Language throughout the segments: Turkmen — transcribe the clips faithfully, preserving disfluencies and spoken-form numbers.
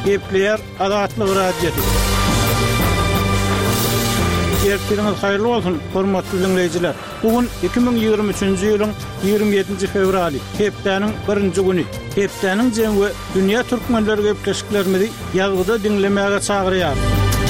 Gepleyer Azatlyk radiosu. Ertiriniz hayırlı olsun, hormatly dinleyijiler. Bugün iki bin ýygrimi üçinji ýylyň ýygrimi ýedinji fevraly, hepdeniň birinji güni. Hepdeniň jemgy dünýä türkmenleri gepleşiklerimizi ýazgyda dinlemäge çagyrýar.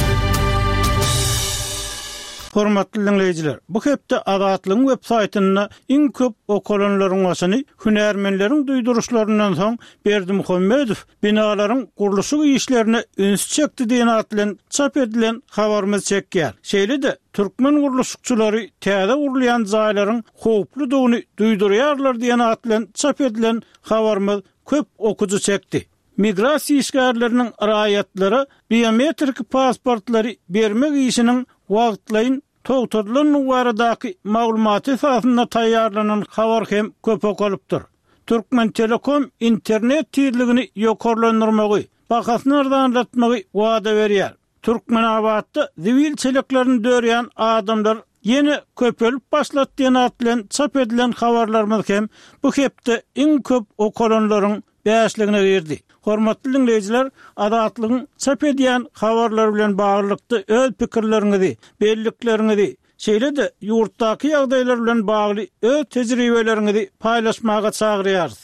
Hormatly dinleyijiler, bu hepde Azatlyk web saytyna iň köp okulanlaryň başyny hünärmenleriň duýduruşlaryndan soň Berdimuhammedow binalaryň gurulşy işlerini üns çekdi diýen at bilen çap edilen habarymyz çekýär. Şeýle-de türkmen gurulşykçylary täze gurulýan jaýlaryň howpludygyny duýdurýarlar diýen at bilen çap edilen habarymyz köp okuju çekdi. Migrasiýa işgärleriniň raýatlary biometrik pasportlary bermek işiniň wagtlaýyn togtadylan baradaky maglumaty esasynda taýýarlanan habar hem köp okalypdyr. Türkmen Telekom internet tyrligini ýokarlandyrmagy, bahasyny ardanlatmagy wada berýär. Türkmen abatda sivil çeleklerini dörýän adamlar ýene köpelip başlat diýen at bilen çap edilen habarlarymyz hem bu hepde iň köp okalanlaryň bäşligine girdi. Hormatly dinleyijiler, Azatlygyň çap edýän habarlar bilen baglykda öz pikirleriňizi, belliklerinizi, şeýle-de ýurtdaky ýagdaýlar bilen bagly öz tejribeleriňizi paýlaşmaga çagyrýarys.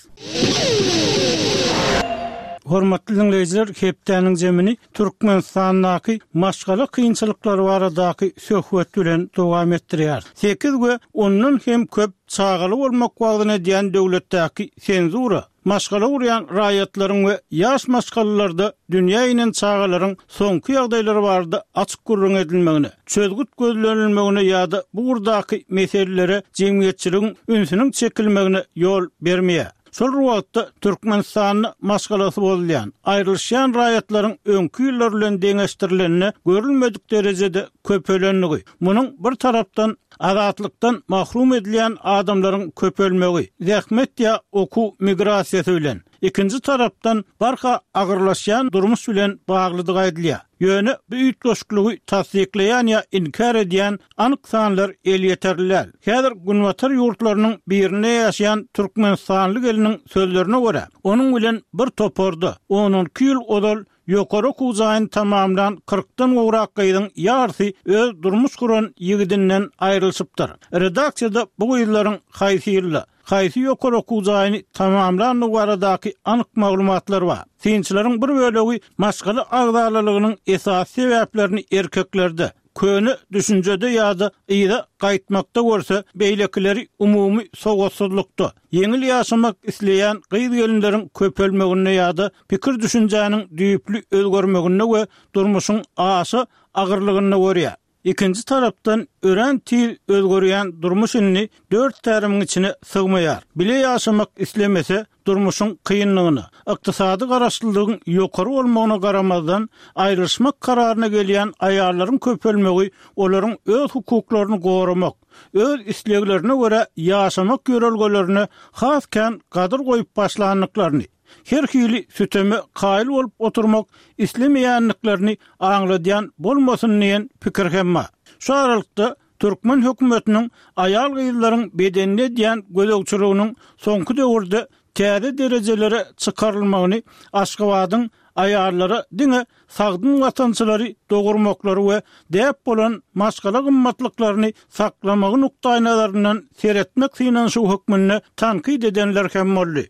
Hormatly dinleyijiler, hepdeniň jemini Türkmenistanyň maşgala kynçylyklary baradaky söhbet bilen dowam etdirýär. sekiz we ondan hem köp çagaly bolmak wagtyna diýen döwletdäki senzura, maşgala urýan raýatlaryň we ýaş maşgalalarda dünýä inen çagalaryň soňky ýagdaýlary barada açyk gurrun edilmegine, çözgüt gözlenilmegine ýa-da bu urdaky meselelere jemgyýetçiligiň ünsüniň çekilmegine ýol bermeýär. Şol wagtda Türkmenistanyň maşgalasy bolýan, aýrylyşýan raýatlaryň öňkü ýyllar bilen deňeşdirilenine görülmedik derejede köpelenligi. Munyň bir tarapdan azatlykdan mahrum edilýän adamlaryň köpelmegi, zähmet ýa oku migrasiýasy bilen. İkinci tarapdan barha agyrlaşýan durmuş bilen baglydyk aýdylýar. Ýöne bu üýtgeşikliги tasdikleýän ýa inkar edýän anyk sanlar el ýeterliler. Häzir Günwatar ýurtlarynyň birine ýaşaýan türkmenistanlyk eliniň sözlerine görä, onuň bilen bir toporda onun iki ýyl odal ýokary okujaýyn tamamlan kırkdan gowrak gaýdyň ýarysy öz durmuş guran ýigidinden aýrylşypdyr. Redaksiyada bu ýyllaryň haýsyrly Haýsy ýokary okujaýyny tamamlan baradaky anyk maglumatlar bar. Synçylaryň bir bölegi maşgala agdalylygynyň esas sebäplerini erkeklerde, köni düşünjede ýa-da ýa-da gaýtmakda görse, beýlekileri umumy sowatsızlykda, ýeňil ýaşamak isleýän gyz gelinleriň köpelmegine ýa-da pikir düşünjäniň düýpli özgermegine we durmuşyň aşy agyrlygyna görýär. İkinci tarapdan ören til özgörýän durmuş ilini dört tärimin içine sygmaýar. Bile ýaşamak islemese durmuşyň kıyınlygyny, ykdysady garaşlylygyň ýokary bolmagyna garamazdan aýryşmak kararyna gelýän aýallaryň köpelmegi olaryň öz hukuklaryny goramak, öz isleglerine görä ýaşamak ýörelgelerini hasken gadyr goýup başlandyklaryny, her hili süteme kail olup oturmak islemeýänliklerini aňladýan bolmasyn diýen pikir hem bar. Şu aralykda Türkmen hökümetiniň aýal gyzlaryň bedenine diýen gözegçiligining soňky döwürde täze derejelere çykarylmagyny, Aşgabatyň aýallary diňe sagdyn watançylary dogurmaklary we däp bolan maşgala gymmatlyklaryny saklamagy nukdaý nazaryndan seretmek synan şu hökmüne tanqid edenler hem boldy.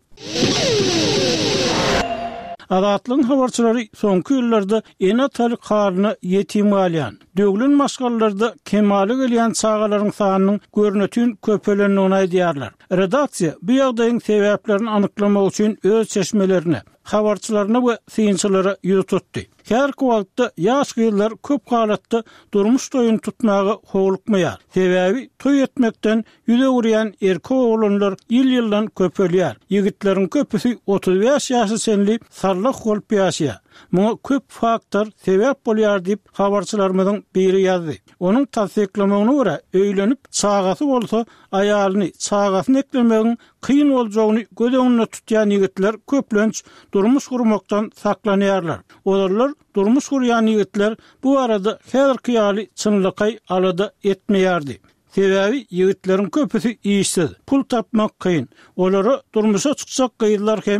Azatlyň habarçylary soňky ýyllarda ene talyk halyny ýetim alýan, döwlen maşgalalarda kemaly gelýän çagalaryň sanynyň görnetini köpelendigini aýdýarlar. Redaksiýa bu ýagdaýyň sebäplerini anyklamak üçin öz çeşmelerini, habarçylaryna we synçylara ýüz tutdy. Her wagtda ýaş gyzlar köp halatda durmuş toýuny tutmagy howlukmaýar. Sebäbi toý etmekden ýüze urýan erkek oglanlar ýyl-ýyldan köpelýär. Ýigitleriň köpüsi otuz beş ýaşy senli sarlak bolup ýaşaýar. Muňa köp faktor sebäp bolýar diýip habarçylarymyzyň biri ýazdy. Onuň tasdiklamagyna görä, öýlenip çagasy bolsa aýalyny çagasyna eklemegiň kıyın boljagyny göz öňünde tutýan ýigitler köplenç durmuş gurmakdan saklanýarlar. Olar durmuş gurýan ýigitler bu arada häzirki ýaly çynlyky alada etmeýärdi. Sebäbi ýigitleriň köpüsi işsiz, pul tapmak kıyın. Olary durmuşa çykjak gyzlar hem